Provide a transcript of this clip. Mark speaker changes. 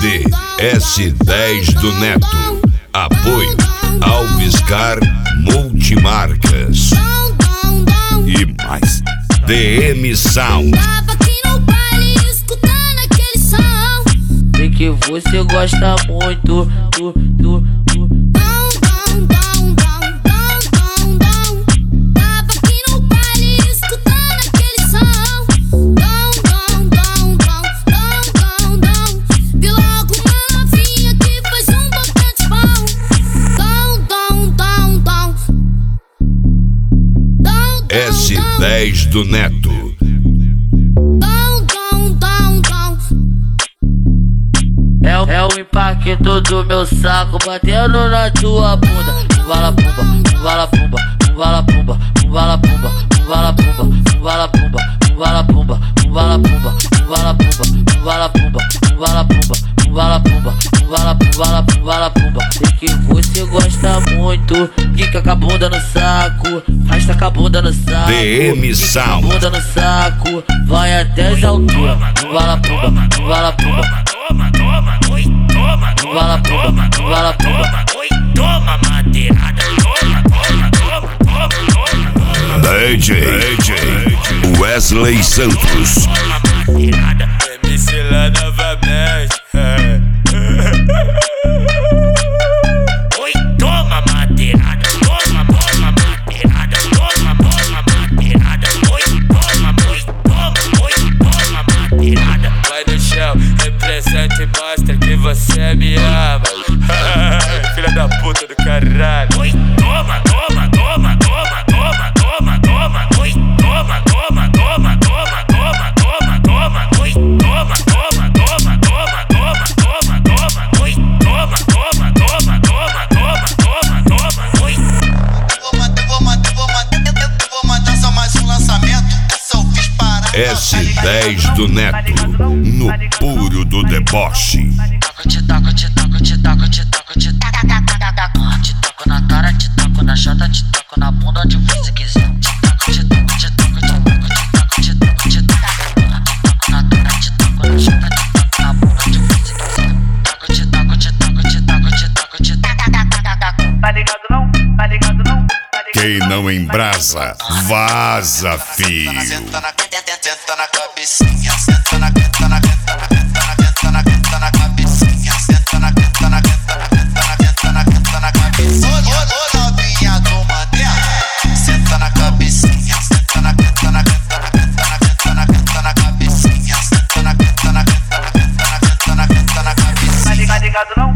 Speaker 1: CD S10 do Neto. Apoio Alviscar Multimarcas e mais DM Sound.
Speaker 2: Sei que você gosta muito
Speaker 1: S10 do Neto.
Speaker 2: É o impacto do meu saco batendo na tua bunda. Vala pumba, vala pumba, vala pumba, vala pumba, vala pumba, vala pumba, vala pumba, vala pumba, vala pumba, vala pumba, vala pumba, vala pumba, vala pumba. Sei que você gosta muito. Quica com a bunda no saco, rasta com a bunda no saco.
Speaker 1: DM Sound.
Speaker 2: Bunda no saco, vai até as alturas. Vala pumba, vala pumba.
Speaker 3: Toma, toma, oi, toma, toma, toma, toma, toma, oi, toma, madeirada, toma, toma, toma, toma, toma.
Speaker 1: DJ Wesley Santos.
Speaker 3: Toma, madeirada, MC lá novamente. Oi, toma, madeirada, toma, toma, madeirada, toma, toma, madeirada, oi, toma, madeirada. Vai no chão, representa e mostra que você me ama. Filha da puta do caralho. Oi, toma, toma, toma, toma, toma, toma, toma. Oi, toma, toma, toma, toma, toma, toma, toma. Oi, toma, toma, toma, toma, toma, toma, toma. Oi, toma, toma, toma, toma, toma, toma, toma. Oi. Vou mandar só mais um lançamento. Essa eu fiz parar.
Speaker 1: S10 do Neto, no puro do deboche.
Speaker 2: Te taco na cara, te taco na chata, te taco na bunda onde você quiser. Te taco na cara, te taco na chata, te taco na bunda onde você quiser. Tá ligado não? Tá ligado não?
Speaker 1: Quem não embrasa, vaza, filho.
Speaker 3: Senta na cabecinha, senta na cabecinha, senta na cabecinha. Ô novinha do Mandela, senta na cabecinha, senta na cabecinha, senta na cabecinha. Tá ligado não?